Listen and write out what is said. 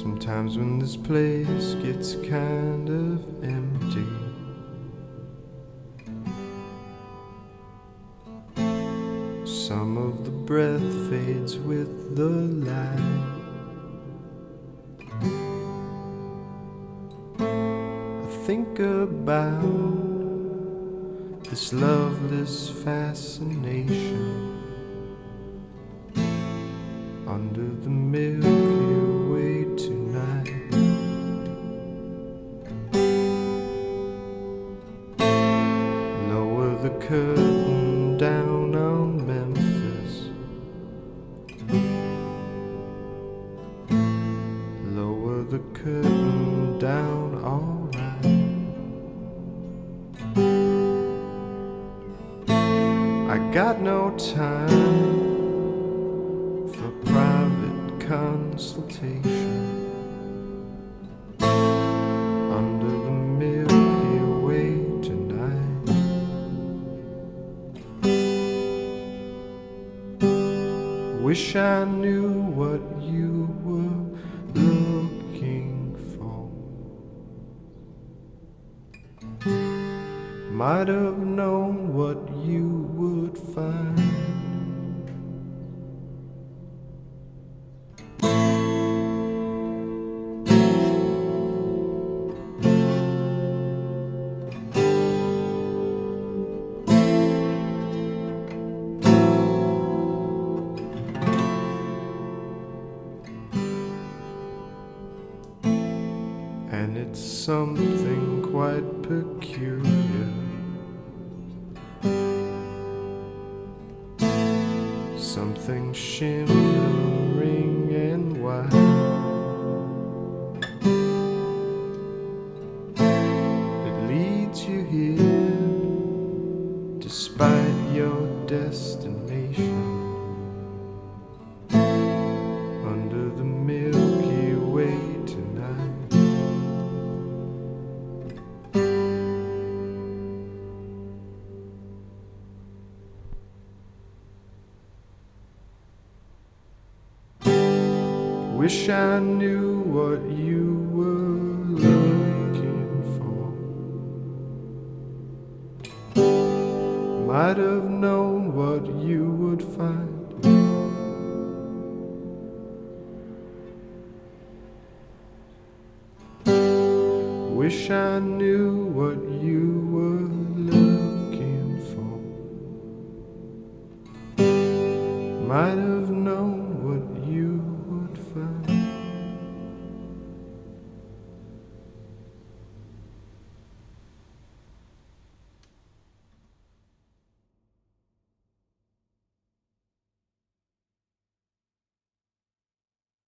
Sometimes when this place gets kind of empty, some of the breath fades with the light. I think about this loveless fascination under the Milky Way tonight. Lower the curtain down on Memphis. Lower the curtain down, alright. I got no time for private consultation under the Milky Way tonight. Wish I knew what you were looking for. Might have known what you would find. And it's something quite peculiar, something shimmering and white. It leads you here despite your destination under the Milky Way tonight. Wish I knew what you were looking for. Might have known what you would find. Wish I knew what you were looking for. Might have known